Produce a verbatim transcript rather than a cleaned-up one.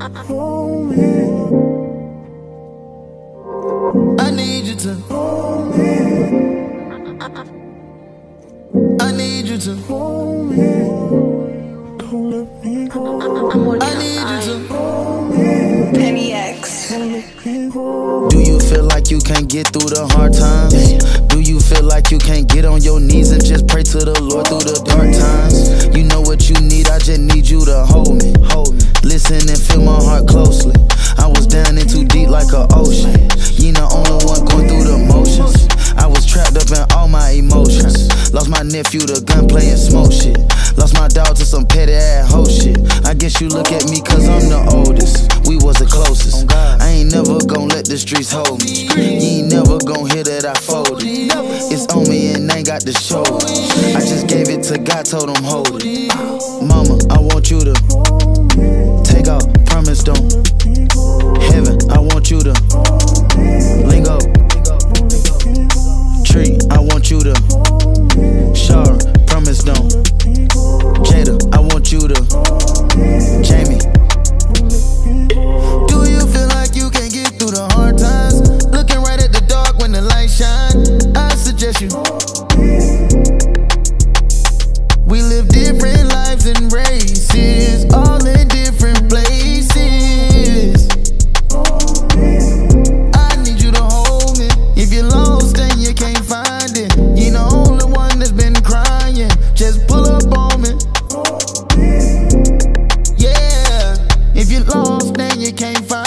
hold me. I need you to hold me. I need you to hold me. Don't let me go. I need you to hold me. Penny X. Do you feel like you can't get through the hard times? Do you feel like you can't get on your knees and just pray to the Lord through the dark times? You know what you need, I just need you to hold me. Hold me. Listen and feel my heart closely. I was down in too deep like an ocean. You the only one going through the motions. I was trapped up in all my emotions. Lost my nephew to gunplay and smoke shit. Lost my dog to some petty ass hoe shit. I guess you look at me cause I'm the oldest. We was the closest. I ain't never gon' let the streets hold me. You ain't never gon' hear that I folded. It's on me and ain't got the shoulder. I just gave it to God, told him hold it. Mama, I want you to take off, promise don't. Heaven, I want you to lingo. Tree, I want you to Shara, promise don't. Jada, I want you to Jamie. Do you feel like you can't get through the hard times? Looking right at the dark when the light shine. I suggest you. We live different lives and races, all in different places. I need you to hold me. If you're lost and you can't find it, you're the only one that's been crying. Just pull up on me. Yeah. If you're lost and you can't find